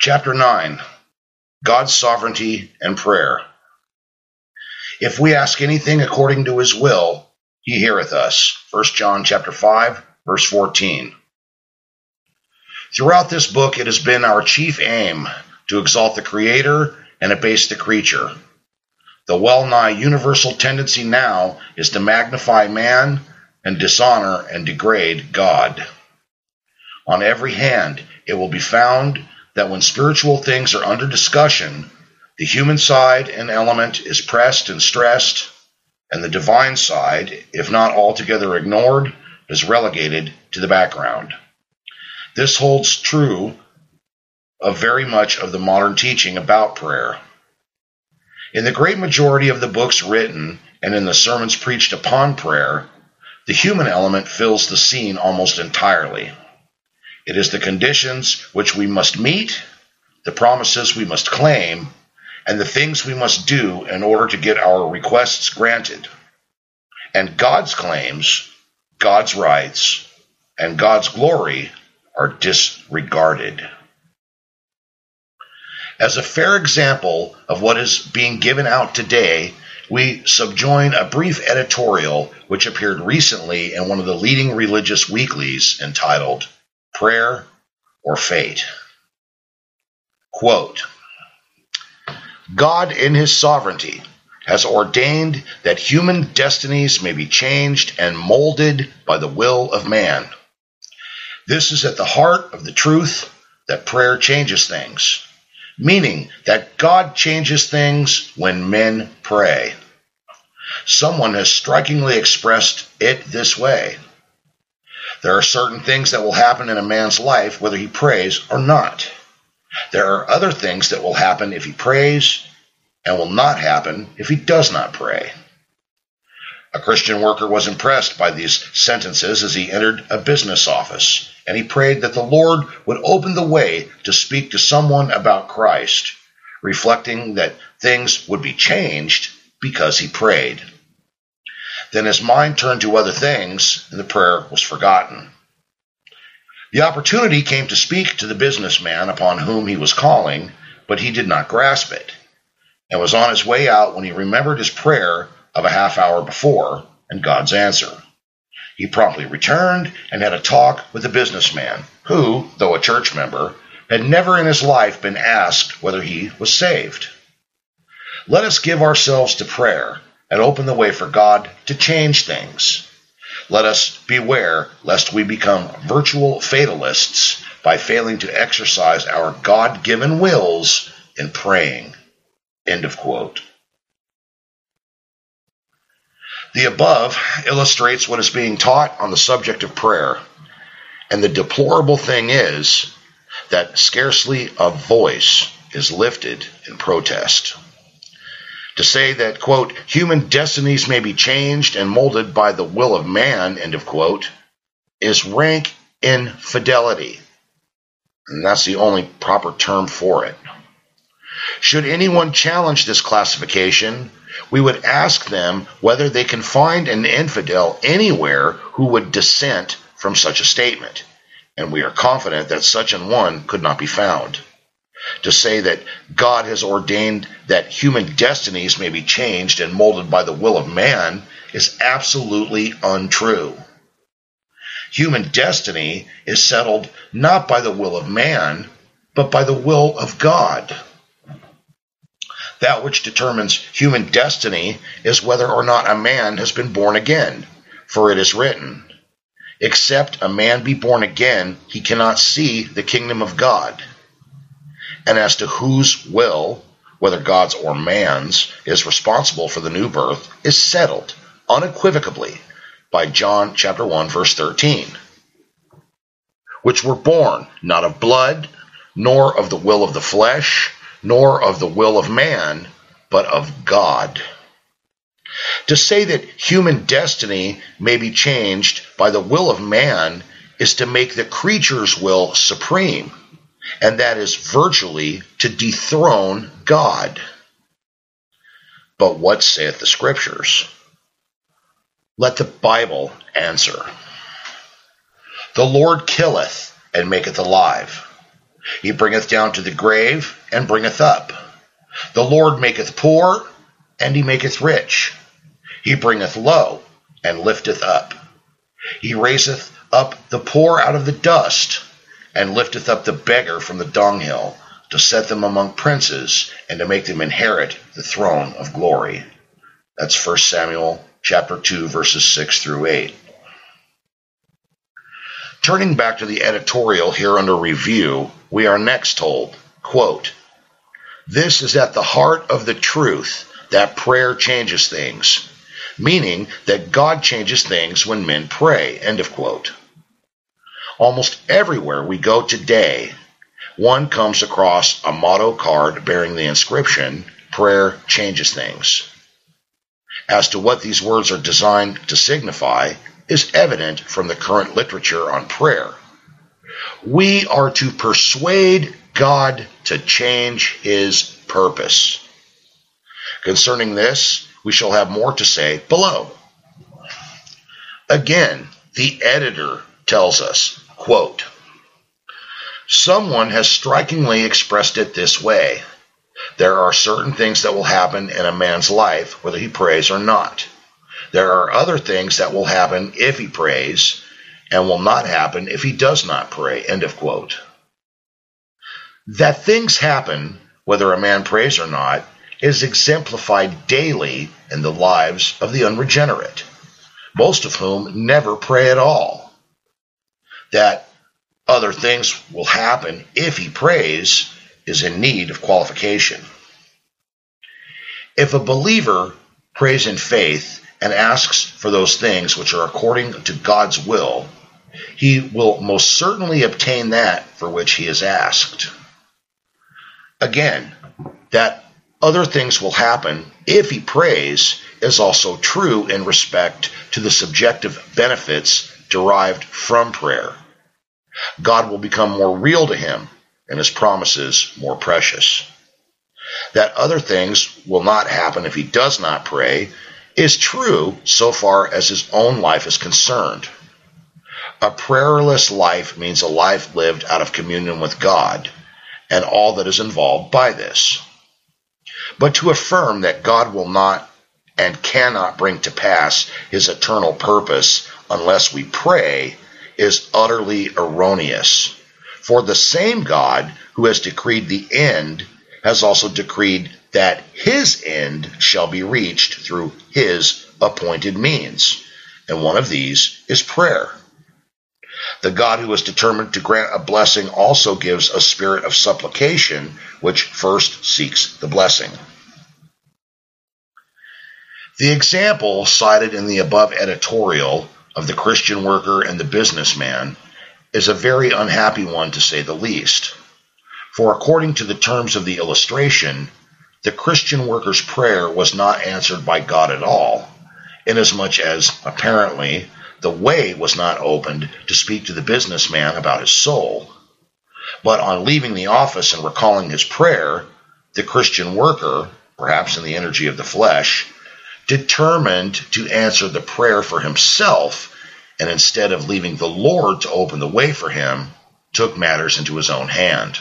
Chapter 9, God's Sovereignty and Prayer. If we ask anything according to his will, he heareth us. 1 John chapter 5, verse 14. Throughout this book, it has been our chief aim to exalt the Creator and abase the creature. The well-nigh universal tendency now is to magnify man and dishonor and degrade God. On every hand, it will be found that when spiritual things are under discussion, the human side and element is pressed and stressed, and the divine side, if not altogether ignored, is relegated to the background. This holds true of very much of the modern teaching about prayer. In the great majority of the books written and in the sermons preached upon prayer, the human element fills the scene almost entirely. It is the conditions which we must meet, the promises we must claim, and the things we must do in order to get our requests granted. And God's claims, God's rights, and God's glory are disregarded. As a fair example of what is being given out today, we subjoin a brief editorial which appeared recently in one of the leading religious weeklies entitled Prayer or Fate. Quote, God in his sovereignty has ordained that human destinies may be changed and molded by the will of man. This is at the heart of the truth that prayer changes things, meaning that God changes things when men pray. Someone has strikingly expressed it this way. There are certain things that will happen in a man's life whether he prays or not. There are other things that will happen if he prays and will not happen if he does not pray. A Christian worker was impressed by these sentences as he entered a business office, and he prayed that the Lord would open the way to speak to someone about Christ, reflecting that things would be changed because he prayed. Then his mind turned to other things, and the prayer was forgotten. The opportunity came to speak to the businessman upon whom he was calling, but he did not grasp it, and was on his way out when he remembered his prayer of a half hour before and God's answer. He promptly returned and had a talk with the businessman, who, though a church member, had never in his life been asked whether he was saved. Let us give ourselves to prayer and open the way for God to change things. Let us beware lest we become virtual fatalists by failing to exercise our God-given wills in praying. End of quote. The above illustrates what is being taught on the subject of prayer, and the deplorable thing is that scarcely a voice is lifted in protest. To say that, quote, human destinies may be changed and molded by the will of man, end of quote, is rank infidelity. And that's the only proper term for it. Should anyone challenge this classification, we would ask them whether they can find an infidel anywhere who would dissent from such a statement, and we are confident that such an one could not be found. To say that God has ordained that human destinies may be changed and molded by the will of man is absolutely untrue. Human destiny is settled not by the will of man, but by the will of God. That which determines human destiny is whether or not a man has been born again, for it is written, except a man be born again, he cannot see the kingdom of God. And as to whose will, whether God's or man's, is responsible for the new birth, is settled unequivocally by John chapter 1, verse 13. Which were born not of blood, nor of the will of the flesh, nor of the will of man, but of God. To say that human destiny may be changed by the will of man is to make the creature's will supreme, and that is virtually to dethrone God. But what saith the Scriptures? Let the Bible answer. The Lord killeth and maketh alive. He bringeth down to the grave, and bringeth up. The Lord maketh poor, and he maketh rich. He bringeth low, and lifteth up. He raiseth up the poor out of the dust, and lifteth up the beggar from the dunghill, to set them among princes, and to make them inherit the throne of glory. That's 1 Samuel chapter 2, verses 6 through 8. Turning back to the editorial here under review, we are next told, quote, "This is at the heart of the truth that prayer changes things, meaning that God changes things when men pray," end of quote. Almost everywhere we go today, one comes across a motto card bearing the inscription, "Prayer changes things." As to what these words are designed to signify is evident from the current literature on prayer. We are to persuade God to change his purpose. Concerning this, we shall have more to say below. Again, the editor tells us, quote, "Someone has strikingly expressed it this way. There are certain things that will happen in a man's life whether he prays or not. There are other things that will happen if he prays and will not happen if he does not pray," end of quote. That things happen whether a man prays or not is exemplified daily in the lives of the unregenerate, most of whom never pray at all. That other things will happen if he prays is in need of qualification. If a believer prays in faith and asks for those things which are according to God's will, he will most certainly obtain that for which he has asked. Again, that other things will happen if he prays is also true in respect to the subjective benefits derived from prayer. God will become more real to him and his promises more precious. That other things will not happen if he does not pray is true so far as his own life is concerned. A prayerless life means a life lived out of communion with God and all that is involved by this. But to affirm that God will not and cannot bring to pass his eternal purpose unless we pray is utterly erroneous. For the same God who has decreed the end has also decreed that his end shall be reached through his appointed means, and one of these is prayer. The God who is determined to grant a blessing also gives a spirit of supplication, which first seeks the blessing. The example cited in the above editorial of the Christian worker and the businessman is a very unhappy one, to say the least. For according to the terms of the illustration, the Christian worker's prayer was not answered by God at all, inasmuch as, apparently, the way was not opened to speak to the businessman about his soul. But on leaving the office and recalling his prayer, the Christian worker, perhaps in the energy of the flesh, determined to answer the prayer for himself, and instead of leaving the Lord to open the way for him, took matters into his own hand.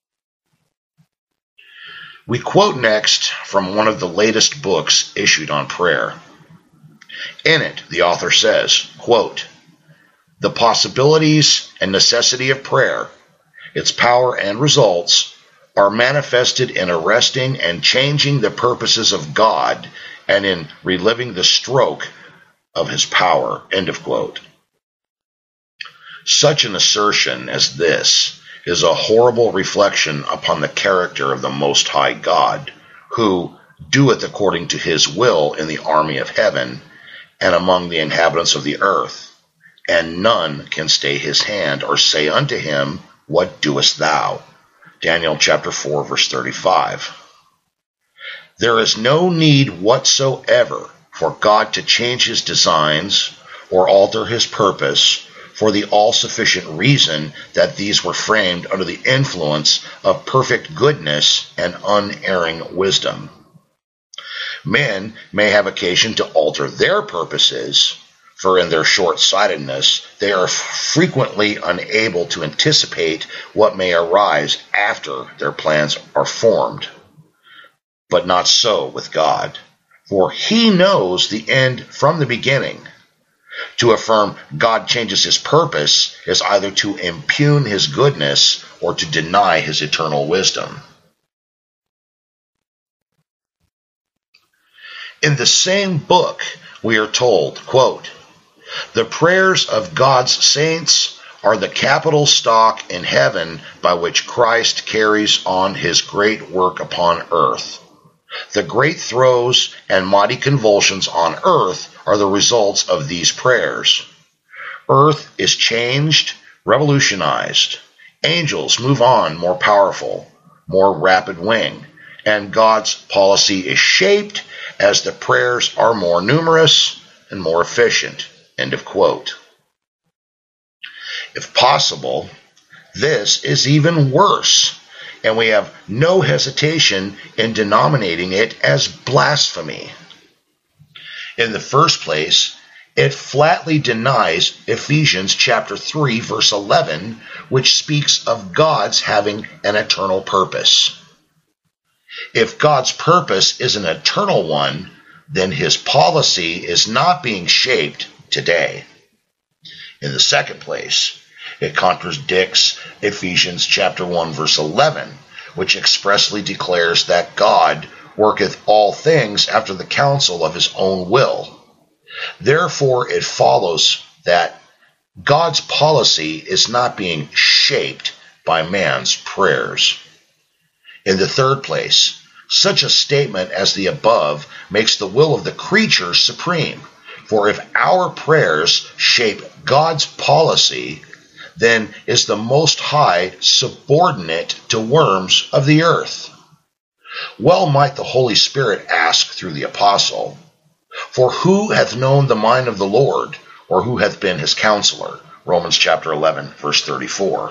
We quote next from one of the latest books issued on prayer. In it, the author says, quote, "The possibilities and necessity of prayer, its power and results, are manifested in arresting and changing the purposes of God and in reliving the stroke of his power," end of quote. Such an assertion as this is a horrible reflection upon the character of the Most High God, who doeth according to his will in the army of heaven and among the inhabitants of the earth, and none can stay his hand or say unto him, "What doest thou?" Daniel chapter 4, verse 35. There is no need whatsoever for God to change his designs or alter his purpose, for the all-sufficient reason that these were framed under the influence of perfect goodness and unerring wisdom. Men may have occasion to alter their purposes, for in their short-sightedness they are frequently unable to anticipate what may arise after their plans are formed. But not so with God, for he knows the end from the beginning. To affirm God changes his purpose is either to impugn his goodness or to deny his eternal wisdom. In the same book, we are told, quote, "The prayers of God's saints are the capital stock in heaven by which Christ carries on his great work upon earth. The great throes and mighty convulsions on earth are the results of these prayers. Earth is changed, revolutionized. Angels move on more powerful, more rapid wing, and God's policy is shaped as the prayers are more numerous and more efficient." End of quote. If possible, this is even worse, and we have no hesitation in denominating it as blasphemy. In the first place, it flatly denies Ephesians chapter 3, verse 11, which speaks of God's having an eternal purpose. If God's purpose is an eternal one, then his policy is not being shaped today. In the second place, it contradicts Ephesians chapter 1, verse 11, which expressly declares that God worketh all things after the counsel of his own will. Therefore, it follows that God's policy is not being shaped by man's prayers. In the third place, such a statement as the above makes the will of the creature supreme. For if our prayers shape God's policy, then is the Most High subordinate to worms of the earth. Well might the Holy Spirit ask through the apostle, "For who hath known the mind of the Lord, or who hath been his counselor?" Romans chapter 11, verse 34.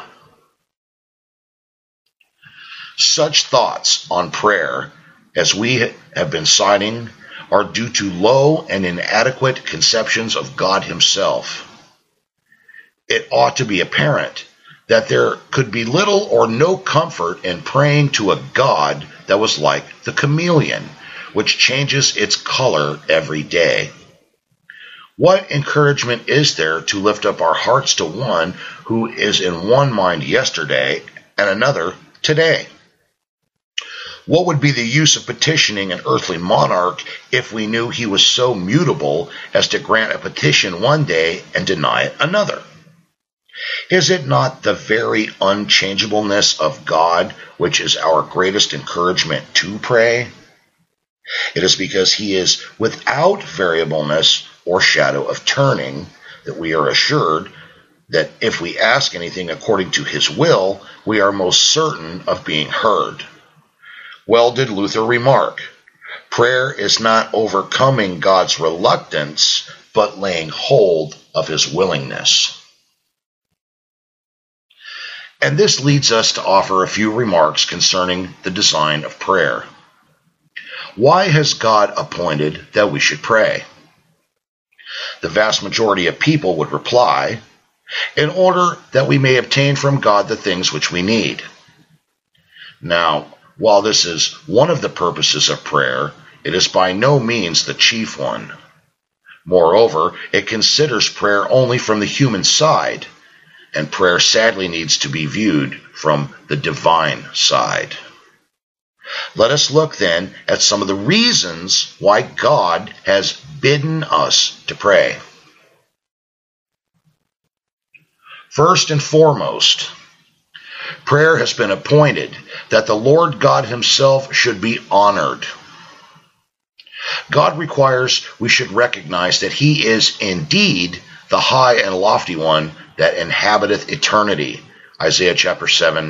Such thoughts on prayer, as we have been citing, are due to low and inadequate conceptions of God himself. It ought to be apparent that there could be little or no comfort in praying to a God that was like the chameleon, which changes its color every day. What encouragement is there to lift up our hearts to one who is in one mind yesterday and another today? What would be the use of petitioning an earthly monarch if we knew he was so mutable as to grant a petition one day and deny it another? Is it not the very unchangeableness of God which is our greatest encouragement to pray? It is because he is without variableness or shadow of turning that we are assured that if we ask anything according to his will, we are most certain of being heard. Well did Luther remark, prayer is not overcoming God's reluctance, but laying hold of his willingness. And this leads us to offer a few remarks concerning the design of prayer. Why has God appointed that we should pray? The vast majority of people would reply, in order that we may obtain from God the things which we need. Now, while this is one of the purposes of prayer, it is by no means the chief one. Moreover, it considers prayer only from the human side, and prayer sadly needs to be viewed from the divine side. Let us look then at some of the reasons why God has bidden us to pray. First and foremost, prayer has been appointed that the Lord God himself should be honored. God requires we should recognize that he is indeed the high and lofty one that inhabiteth eternity. Isaiah chapter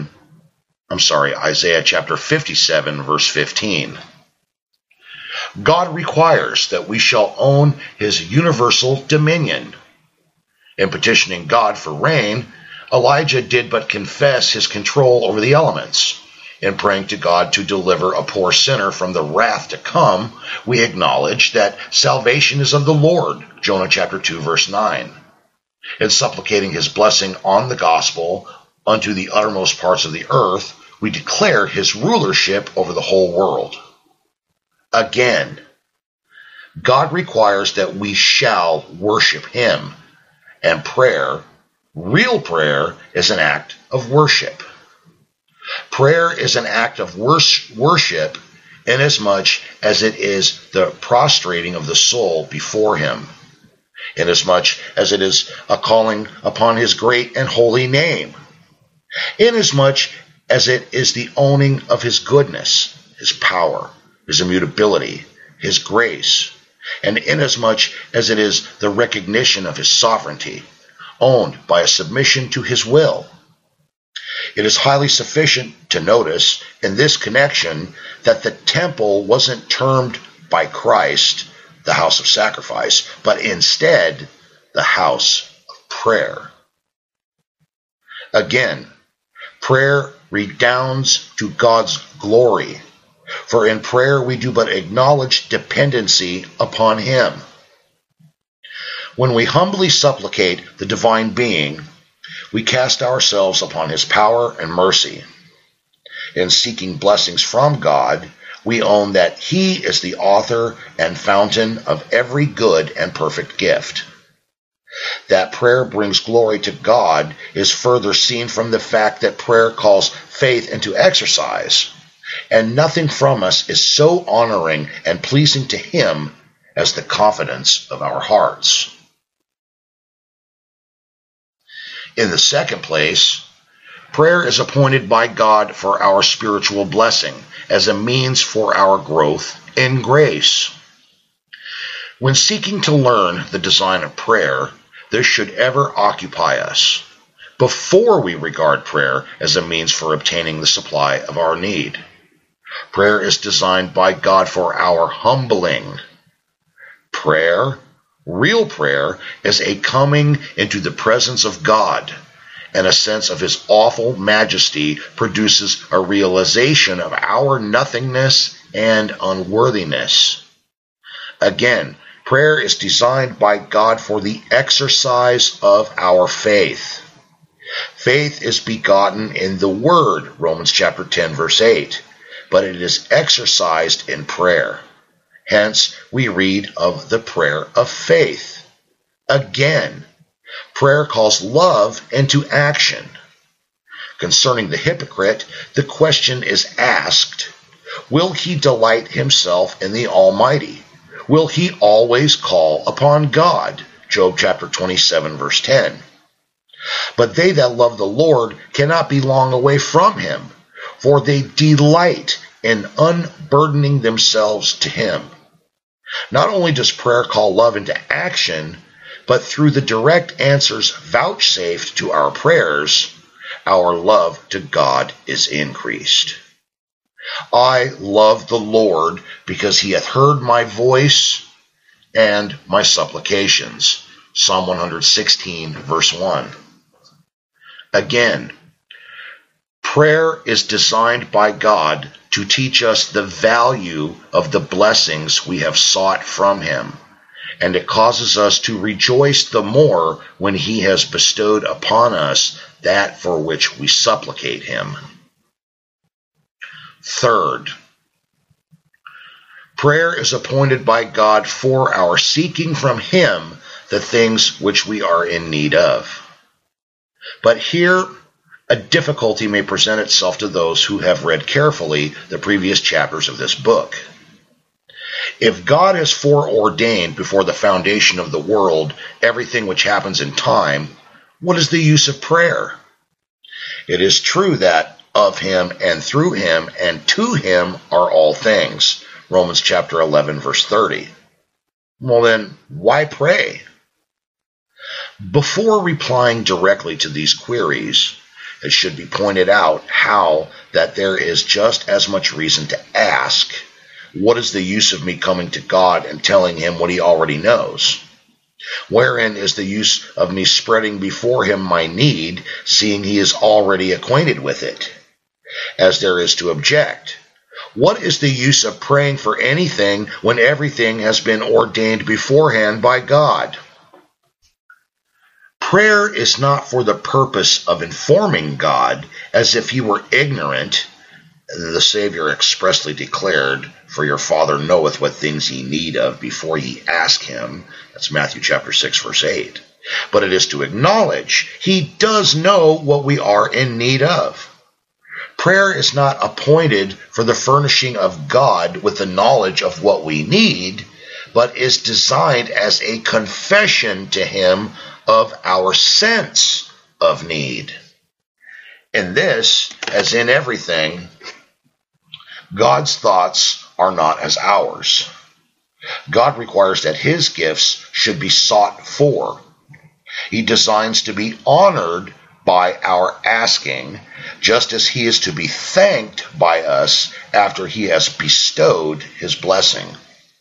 57, verse 15. God requires that we shall own his universal dominion. In petitioning God for rain, Elijah did but confess his control over the elements. In praying to God to deliver a poor sinner from the wrath to come, we acknowledge that salvation is of the Lord, Jonah chapter 2, verse 9. In supplicating his blessing on the gospel unto the uttermost parts of the earth, we declare his rulership over the whole world. Again, God requires that we shall worship him, and prayer, real prayer, is an act of worship. Prayer is an act of worship inasmuch as it is the prostrating of the soul before him, inasmuch as it is a calling upon his great and holy name, inasmuch as it is the owning of his goodness, his power, his immutability, his grace, and inasmuch as it is the recognition of his sovereignty, owned by a submission to his will. It is highly sufficient to notice in this connection that the temple wasn't termed by Christ the house of sacrifice, but instead the house of prayer. Again, prayer redounds to God's glory, for in prayer we do but acknowledge dependency upon him. When we humbly supplicate the divine being, we cast ourselves upon his power and mercy. In seeking blessings from God, we own that he is the author and fountain of every good and perfect gift. That prayer brings glory to God is further seen from the fact that prayer calls faith into exercise, and nothing from us is so honoring and pleasing to him as the confidence of our hearts. In the second place, prayer is appointed by God for our spiritual blessing as a means for our growth in grace. When seeking to learn the design of prayer, this should ever occupy us before we regard prayer as a means for obtaining the supply of our need. Prayer is designed by God for our humbling. Prayer, real prayer, is a coming into the presence of God, and a sense of his awful majesty produces a realization of our nothingness and unworthiness. Again, prayer is designed by God for the exercise of our faith. Faith is begotten in the Word, Romans chapter 10, verse 8, but it is exercised in prayer. Hence, we read of the prayer of faith. Again, prayer calls love into action. Concerning the hypocrite, the question is asked, will he delight himself in the Almighty? Will he always call upon God? Job chapter 27, verse 10. But they that love the Lord cannot be long away from him, for they delight in unburdening themselves to him. Not only does prayer call love into action, but through the direct answers vouchsafed to our prayers, our love to God is increased. I love the Lord because he hath heard my voice and my supplications. Psalm 116, verse 1. Again, prayer is designed by God to teach us the value of the blessings we have sought from him, and it causes us to rejoice the more when he has bestowed upon us that for which we supplicate him. Third, prayer is appointed by God for our seeking from him the things which we are in need of. But here, a difficulty may present itself to those who have read carefully the previous chapters of this book. If God has foreordained before the foundation of the world everything which happens in time, what is the use of prayer? It is true that of him and through him and to him are all things. Romans chapter 11, verse 30. Well then, why pray? Before replying directly to these queries, it should be pointed out how that there is just as much reason to ask, what is the use of me coming to God and telling him what he already knows? Wherein is the use of me spreading before him my need, seeing he is already acquainted with it? As there is to object, What is the use of praying for anything when everything has been ordained beforehand by God? Prayer is not for the purpose of informing God as if he were ignorant. The Savior expressly declared, "For your Father knoweth what things ye need of before ye ask him." That's Matthew chapter 6, verse 8. But it is to acknowledge he does know what we are in need of. Prayer is not appointed for the furnishing of God with the knowledge of what we need, but is designed as a confession to him of our sense of need. In this, as in everything, God's thoughts are not as ours. God requires that his gifts should be sought for. He designs to be honored by our asking, just as he is to be thanked by us after he has bestowed his blessing.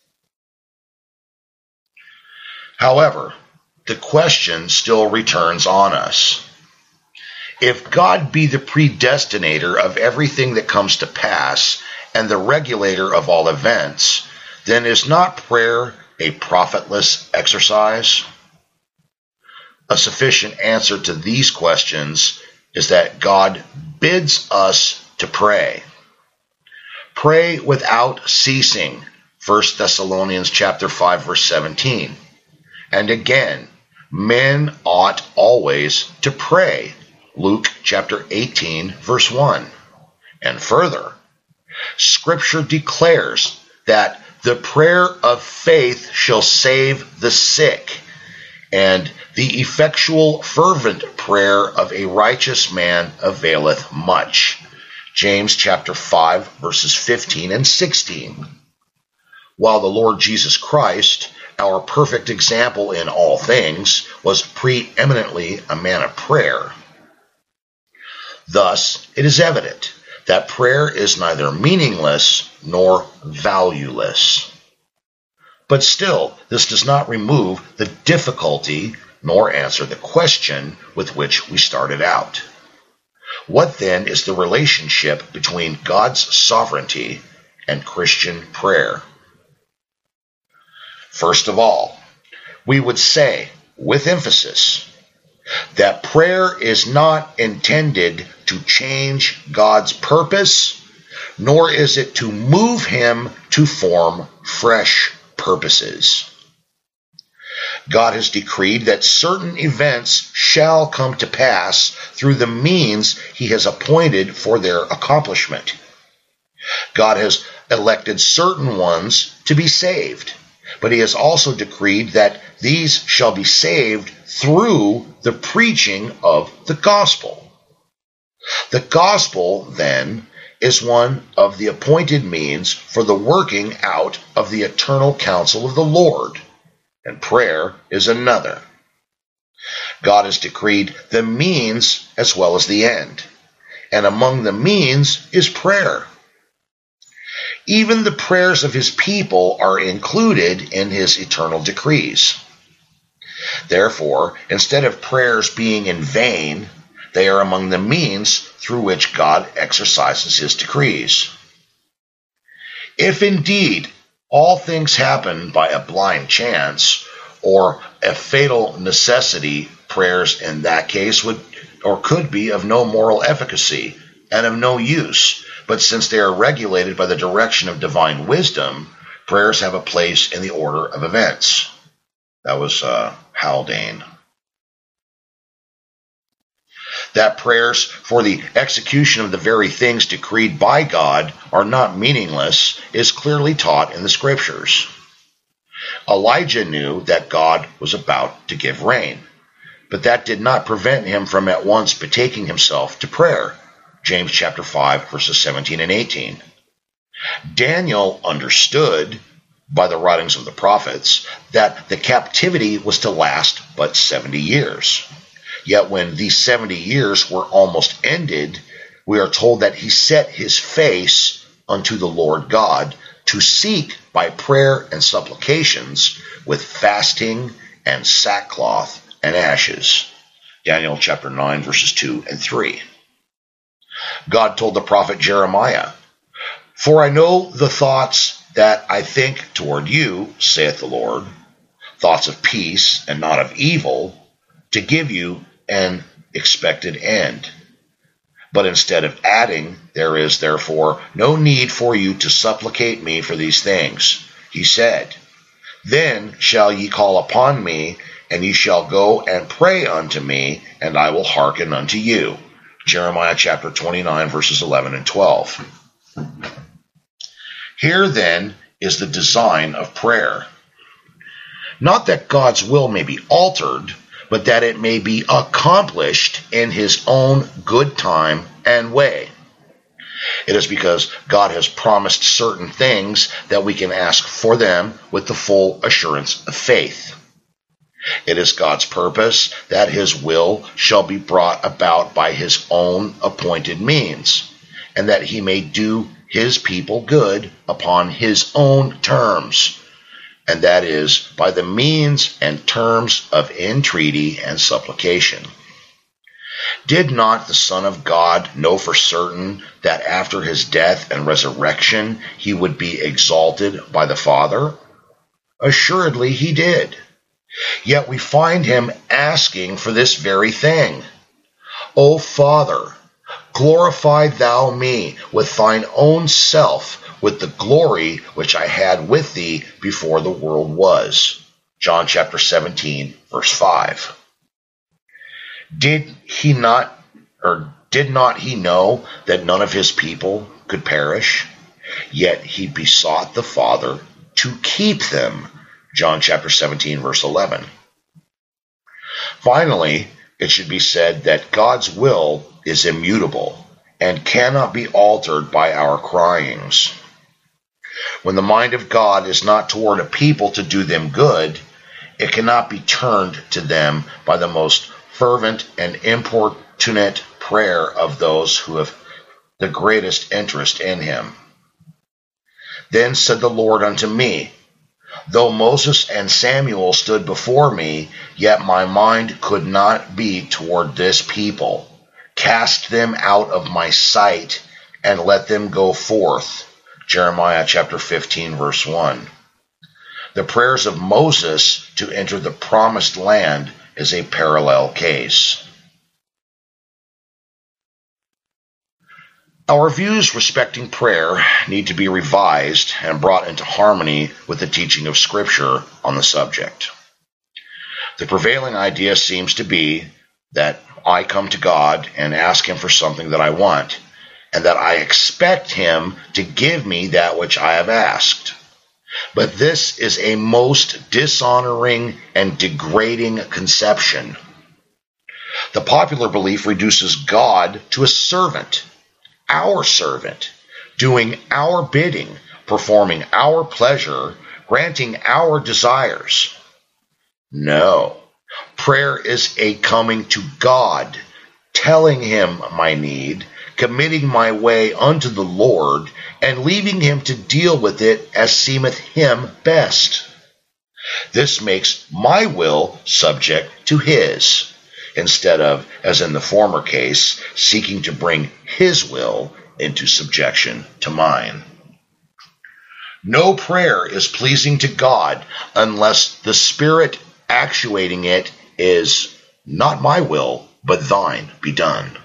However, the question still returns on us. If God be the predestinator of everything that comes to pass and the regulator of all events, then is not prayer a profitless exercise? A sufficient answer to these questions is that God bids us to pray. Pray without ceasing, 1 Thessalonians chapter 5, verse 17. And again, men ought always to pray, Luke chapter 18, verse 1. And further, Scripture declares that the prayer of faith shall save the sick, and the effectual fervent prayer of a righteous man availeth much. James chapter 5, verses 15 and 16. While the Lord Jesus Christ, our perfect example in all things, was preeminently a man of prayer. Thus, it is evident that prayer is neither meaningless nor valueless. But still, this does not remove the difficulty nor answer the question with which we started out. What then is the relationship between God's sovereignty and Christian prayer? First of all, we would say, with emphasis, that prayer is not intended to change God's purpose, nor is it to move him to form fresh purposes. God has decreed that certain events shall come to pass through the means he has appointed for their accomplishment. God has elected certain ones to be saved, but he has also decreed that these shall be saved through the preaching of the gospel. The gospel, then, is one of the appointed means for the working out of the eternal counsel of the Lord, and prayer is another. God has decreed the means as well as the end, and among the means is prayer. Even the prayers of his people are included in his eternal decrees. Therefore, instead of prayers being in vain, they are among the means through which God exercises his decrees. If indeed all things happen by a blind chance or a fatal necessity, prayers in that case would or could be of no moral efficacy and of no use. But since they are regulated by the direction of divine wisdom, prayers have a place in the order of events. That was Haldane. That prayers for the execution of the very things decreed by God are not meaningless is clearly taught in the Scriptures. Elijah knew that God was about to give rain, but that did not prevent him from at once betaking himself to prayer. James chapter 5, verses 17 and 18. Daniel understood, by the writings of the prophets, that the captivity was to last but 70 years. Yet when these 70 years were almost ended, we are told that he set his face unto the Lord God to seek by prayer and supplications with fasting and sackcloth and ashes. Daniel chapter 9, verses 2 and 3. God told the prophet Jeremiah, For I know the thoughts that I think toward you, saith the Lord, thoughts of peace and not of evil, to give you an expected end. But instead of adding, there is therefore no need for you to supplicate me for these things. He said, Then shall ye call upon me, and ye shall go and pray unto me, and I will hearken unto you. Jeremiah chapter 29, verses 11 and 12. Here then is the design of prayer. Not that God's will may be altered, but that it may be accomplished in his own good time and way. It is because God has promised certain things that we can ask for them with the full assurance of faith. It is God's purpose that his will shall be brought about by his own appointed means, and that he may do his people good upon his own terms, and that is by the means and terms of entreaty and supplication. Did not the Son of God know for certain that after his death and resurrection he would be exalted by the Father? Assuredly he did. Yet we find him asking for this very thing. O Father, glorify thou me with thine own self, with the glory which I had with thee before the world was. John chapter 17, verse 5. Did not he know that none of his people could perish? Yet he besought the Father to keep them. John chapter 17, verse 11. Finally, it should be said that God's will is immutable and cannot be altered by our cryings. When the mind of God is not toward a people to do them good, it cannot be turned to them by the most fervent and importunate prayer of those who have the greatest interest in him. Then said the Lord unto me, Though Moses and Samuel stood before me, yet my mind could not be toward this people. Cast them out of my sight, and let them go forth. Jeremiah chapter 15, verse 1. The prayers of Moses to enter the promised land is a parallel case. Our views respecting prayer need to be revised and brought into harmony with the teaching of Scripture on the subject. The prevailing idea seems to be that I come to God and ask him for something that I want, and that I expect him to give me that which I have asked. But this is a most dishonoring and degrading conception. The popular belief reduces God to a servant, our servant, doing our bidding, performing our pleasure, granting our desires. No, prayer is a coming to God, telling him my need, committing my way unto the Lord, and leaving him to deal with it as seemeth him best. This makes my will subject to his, instead of, as in the former case, seeking to bring his will into subjection to mine. No prayer is pleasing to God unless the Spirit actuating it is, not my will, but thine be done.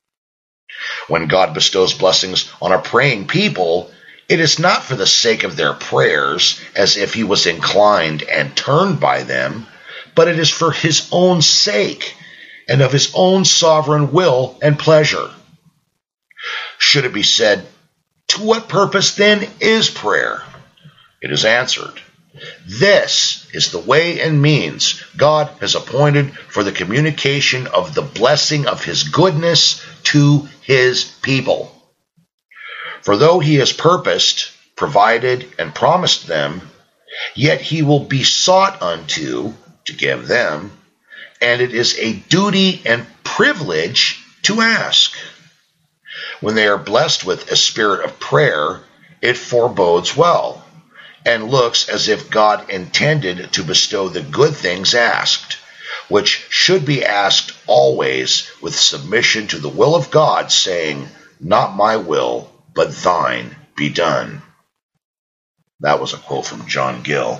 When God bestows blessings on a praying people, it is not for the sake of their prayers, as if he was inclined and turned by them, but it is for his own sake, and of his own sovereign will and pleasure. Should it be said, to what purpose then is prayer? It is answered, this is the way and means God has appointed for the communication of the blessing of his goodness to his people. For though he has purposed, provided, and promised them, yet he will be sought unto to give them, and it is a duty and privilege to ask. When they are blessed with a spirit of prayer, it forebodes well, and looks as if God intended to bestow the good things asked, which should be asked always with submission to the will of God, saying, not my will, but thine be done. That was a quote from John Gill.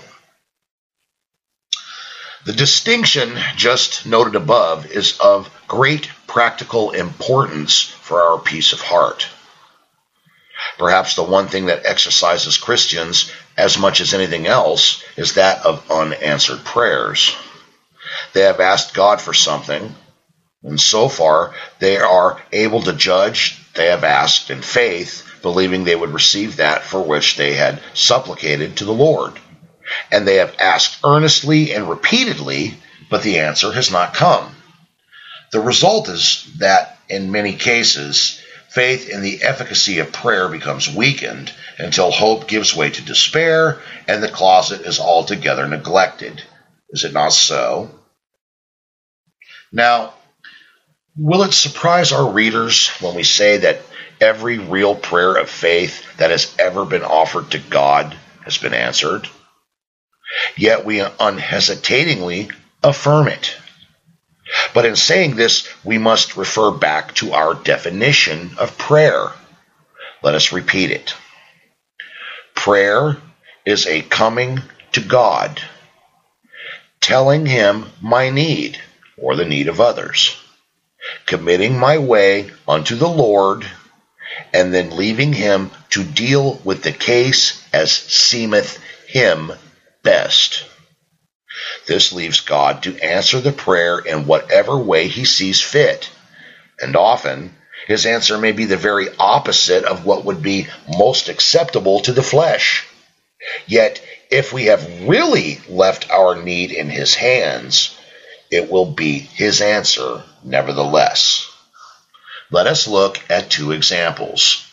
The distinction just noted above is of great practical importance for our peace of heart. Perhaps the one thing that exercises Christians as much as anything else is that of unanswered prayers. They have asked God for something, and so far they are able to judge they have asked in faith, believing they would receive that for which they had supplicated to the Lord. And they have asked earnestly and repeatedly, but the answer has not come. The result is that, in many cases, faith in the efficacy of prayer becomes weakened until hope gives way to despair and the closet is altogether neglected. Is it not so? Now, will it surprise our readers when we say that every real prayer of faith that has ever been offered to God has been answered? Yet we unhesitatingly affirm it. But in saying this, we must refer back to our definition of prayer. Let us repeat it. Prayer is a coming to God, telling Him my need or the need of others, committing my way unto the Lord, and then leaving Him to deal with the case as seemeth Him best. This leaves God to answer the prayer in whatever way He sees fit, and often His answer may be the very opposite of what would be most acceptable to the flesh. Yet, if we have really left our need in His hands, it will be His answer nevertheless. Let us look at two examples.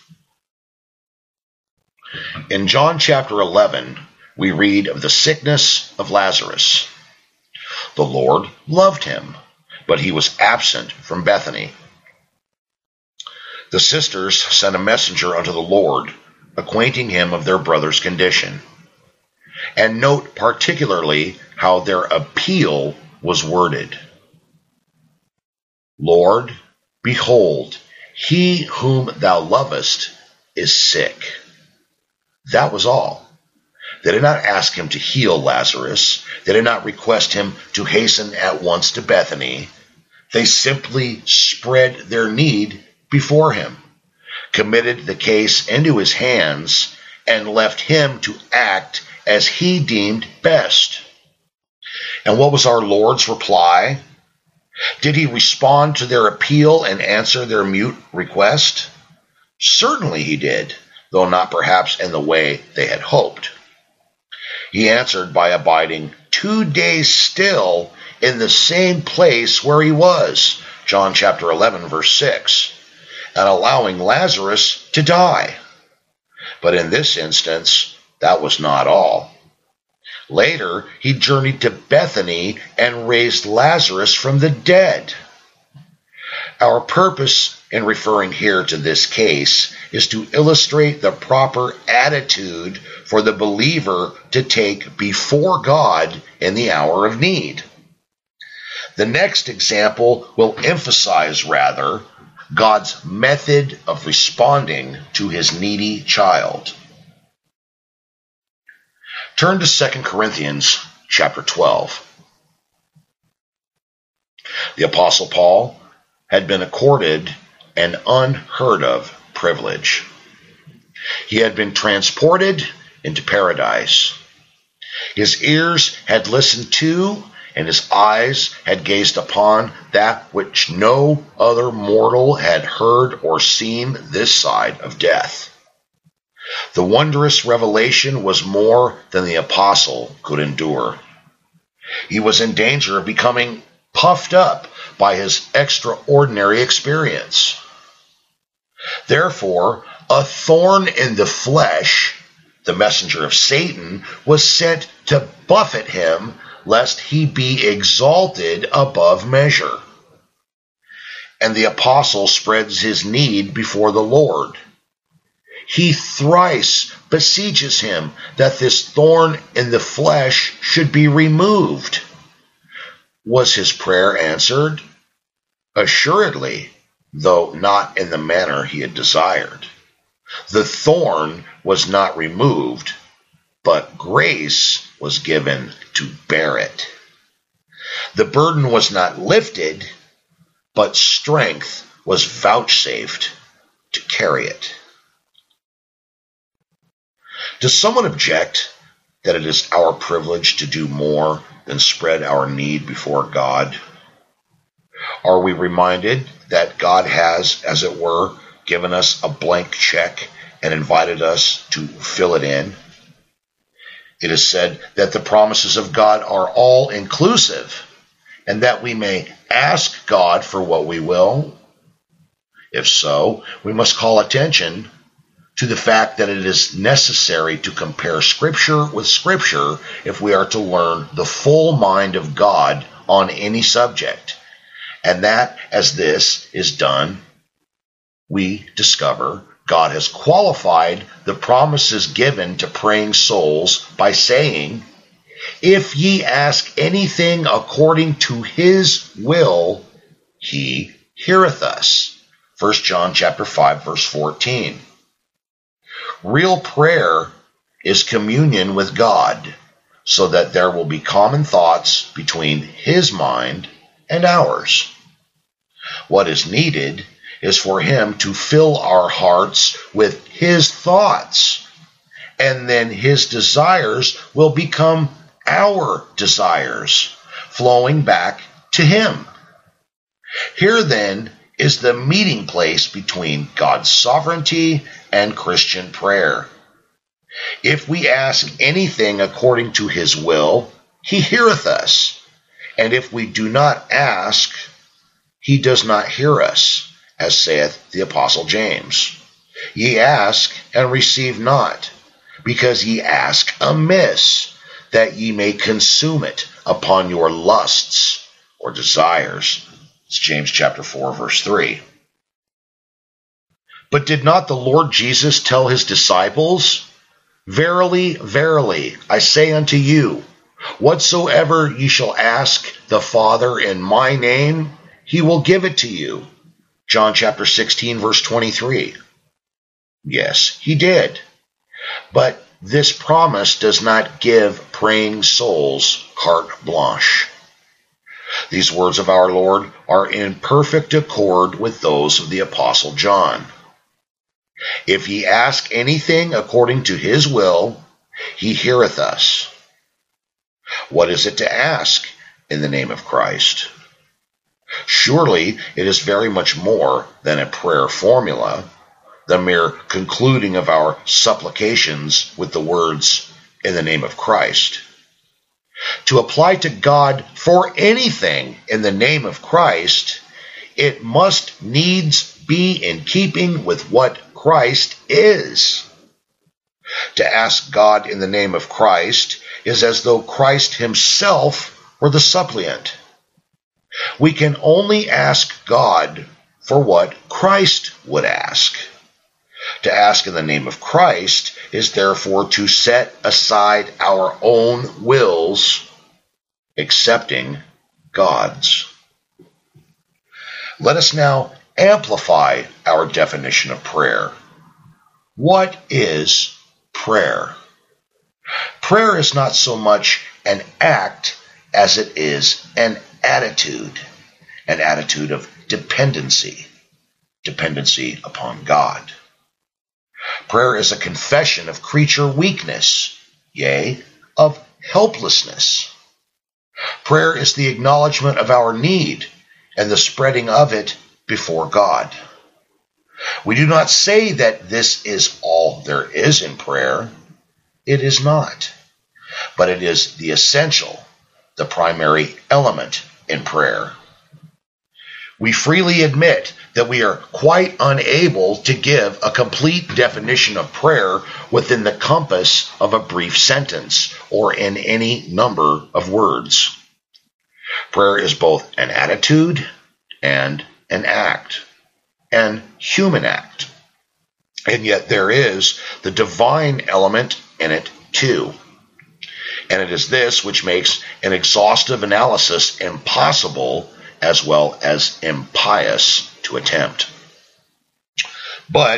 In John chapter 11, we read of the sickness of Lazarus. The Lord loved him, but he was absent from Bethany. The sisters sent a messenger unto the Lord, acquainting him of their brother's condition. And note particularly how their appeal was worded. Lord, behold, he whom thou lovest is sick. That was all. They did not ask him to heal Lazarus. They did not request him to hasten at once to Bethany. They simply spread their need before him, committed the case into his hands, and left him to act as he deemed best. And what was our Lord's reply? Did he respond to their appeal and answer their mute request? Certainly he did, though not perhaps in the way they had hoped. He answered by abiding 2 days still in the same place where he was, John chapter 11, verse 6, and allowing Lazarus to die. But in this instance, that was not all. Later, he journeyed to Bethany and raised Lazarus from the dead. Our purpose in referring here to this case is to illustrate the proper attitude for the believer to take before God in the hour of need. The next example will emphasize, rather, God's method of responding to his needy child. Turn to 2 Corinthians chapter 12. The Apostle Paul had been accorded an unheard of privilege. He had been transported into paradise. His ears had listened to, and his eyes had gazed upon that which no other mortal had heard or seen this side of death. The wondrous revelation was more than the apostle could endure. He was in danger of becoming puffed up by his extraordinary experience. Therefore, a thorn in the flesh, the messenger of Satan, was sent to buffet him, lest he be exalted above measure. And the apostle spreads his need before the Lord. He thrice beseeches him that this thorn in the flesh should be removed. Was his prayer answered? Assuredly, though not in the manner he had desired. The thorn was not removed, but grace was given to bear it. The burden was not lifted, but strength was vouchsafed to carry it. Does someone object that it is our privilege to do more than spread our need before God? Are we reminded that God has, as it were, given us a blank check and invited us to fill it in? It is said that the promises of God are all inclusive and that we may ask God for what we will. If so, we must call attention to the fact that it is necessary to compare Scripture with Scripture if we are to learn the full mind of God on any subject. And that, as this is done, we discover God has qualified the promises given to praying souls by saying, "If ye ask anything according to his will, he heareth us." 1 John chapter 5, verse 14. Real prayer is communion with God, so that there will be common thoughts between his mind and ours. What is needed is for him to fill our hearts with his thoughts, and then his desires will become our desires, flowing back to him. Here then is the meeting place between God's sovereignty and Christian prayer. If we ask anything according to his will, he heareth us. And if we do not ask, he does not hear us, as saith the Apostle James. Ye ask and receive not, because ye ask amiss, that ye may consume it upon your lusts or desires. It's James chapter 4, verse 3. But did not the Lord Jesus tell his disciples, "Verily, verily, I say unto you, whatsoever ye shall ask the Father in my name, he will give it to you"? John chapter 16, verse 23. Yes, he did. But this promise does not give praying souls carte blanche. These words of our Lord are in perfect accord with those of the Apostle John. If ye ask anything according to his will, he heareth us. What is it to ask in the name of Christ? Surely it is very much more than a prayer formula, the mere concluding of our supplications with the words, "in the name of Christ." To apply to God for anything in the name of Christ, it must needs be in keeping with what Christ is. To ask God in the name of Christ is as though Christ himself were the suppliant. We can only ask God for what Christ would ask. To ask in the name of Christ is therefore to set aside our own wills, accepting God's. Let us now amplify our definition of prayer. What is prayer? Prayer is not so much an act as it is an attitude of dependency upon God. Prayer is a confession of creature weakness, yea, of helplessness. Prayer is the acknowledgement of our need and the spreading of it before God. We do not say that this is all there is in prayer. It is not. But it is the essential, the primary element in prayer. We freely admit that we are quite unable to give a complete definition of prayer within the compass of a brief sentence or in any number of words. Prayer is both an attitude and an act, an human act. And yet there is the divine element in it too. And it is this which makes an exhaustive analysis impossible as well as impious to attempt. But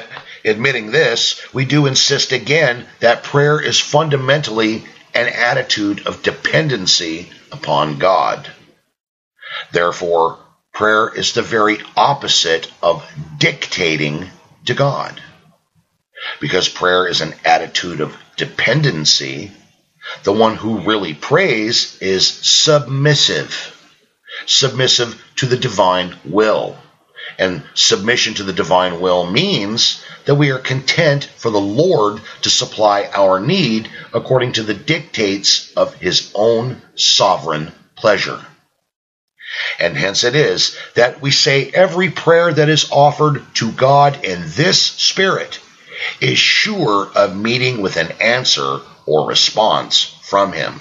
Admitting this, we do insist again that prayer is fundamentally an attitude of dependency upon God. Therefore, prayer is the very opposite of dictating to God. Because prayer is an attitude of dependency, the one who really prays is submissive to the divine will. And submission to the divine will means that we are content for the Lord to supply our need according to the dictates of his own sovereign pleasure. And hence it is that we say every prayer that is offered to God in this spirit is sure of meeting with an answer or response from him.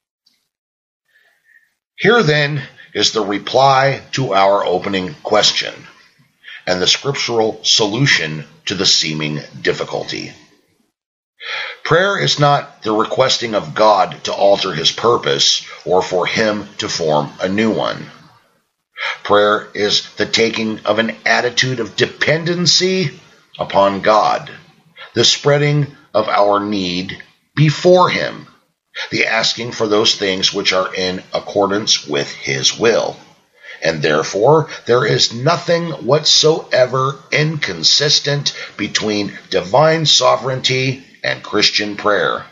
Here then is the reply to our opening question and the scriptural solution to the seeming difficulty. Prayer is not the requesting of God to alter his purpose or for him to form a new one. Prayer is the taking of an attitude of dependency upon God, the spreading of our need before him, the asking for those things which are in accordance with his will. And therefore, there is nothing whatsoever inconsistent between divine sovereignty and Christian prayer.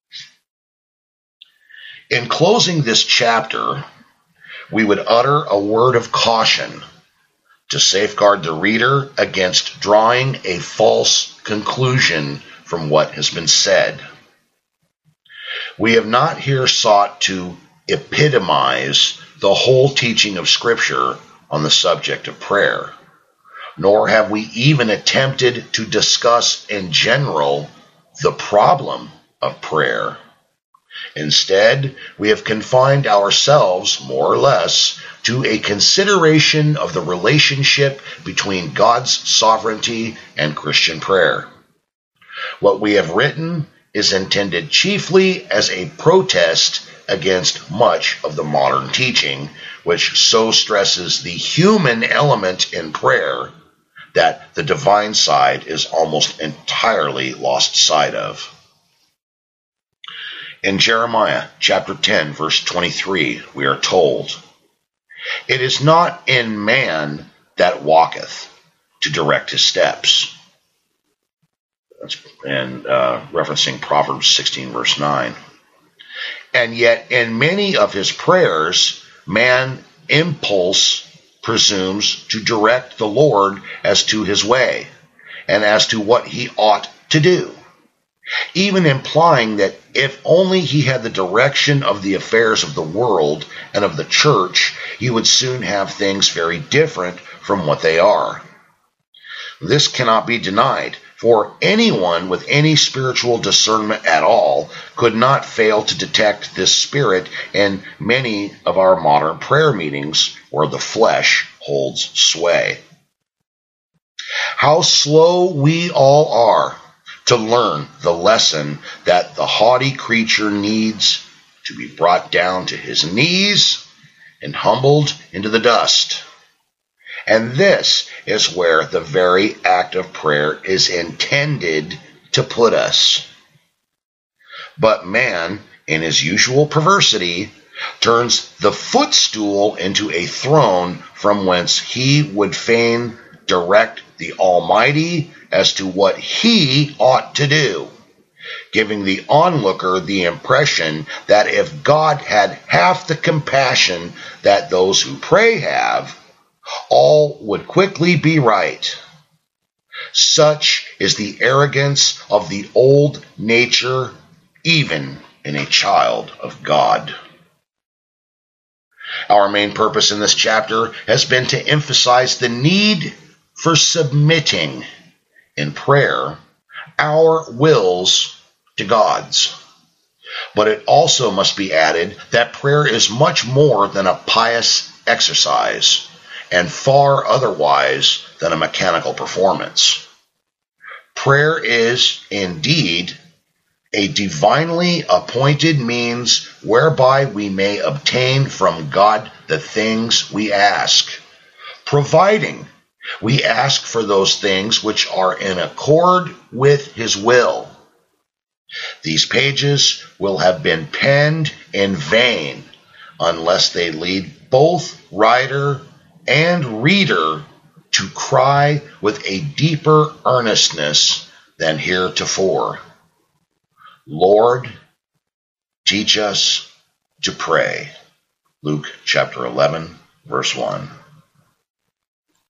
In closing this chapter, we would utter a word of caution to safeguard the reader against drawing a false conclusion from what has been said. We have not here sought to epitomize the whole teaching of Scripture on the subject of prayer, nor have we even attempted to discuss in general the problem of prayer. Instead, we have confined ourselves, more or less, to a consideration of the relationship between God's sovereignty and Christian prayer. What we have written is intended chiefly as a protest against much of the modern teaching, which so stresses the human element in prayer that the divine side is almost entirely lost sight of. In Jeremiah chapter 10, verse 23, we are told, "It is not in man that walketh to direct his steps." And referencing Proverbs 16, verse 9. And yet in many of his prayers, man impulse presumes to direct the Lord as to his way and as to what he ought to do, even implying that if only he had the direction of the affairs of the world and of the church, he would soon have things very different from what they are. This cannot be denied, for anyone with any spiritual discernment at all could not fail to detect this spirit in many of our modern prayer meetings where the flesh holds sway. How slow we all are to learn the lesson that the haughty creature needs to be brought down to his knees and humbled into the dust. And this is where the very act of prayer is intended to put us. But man, in his usual perversity, turns the footstool into a throne from whence he would fain direct the Almighty as to what he ought to do, giving the onlooker the impression that if God had half the compassion that those who pray have, all would quickly be right. Such is the arrogance of the old nature, even in a child of God. Our main purpose in this chapter has been to emphasize the need for submitting in prayer our wills to God's. But it also must be added that prayer is much more than a pious exercise, and far otherwise than a mechanical performance. Prayer is, indeed, a divinely appointed means whereby we may obtain from God the things we ask, providing We ask for those things which are in accord with his will. These pages will have been penned in vain unless they lead both writer and reader to cry with a deeper earnestness than heretofore. Lord, teach us to pray. Luke chapter 11, verse 1.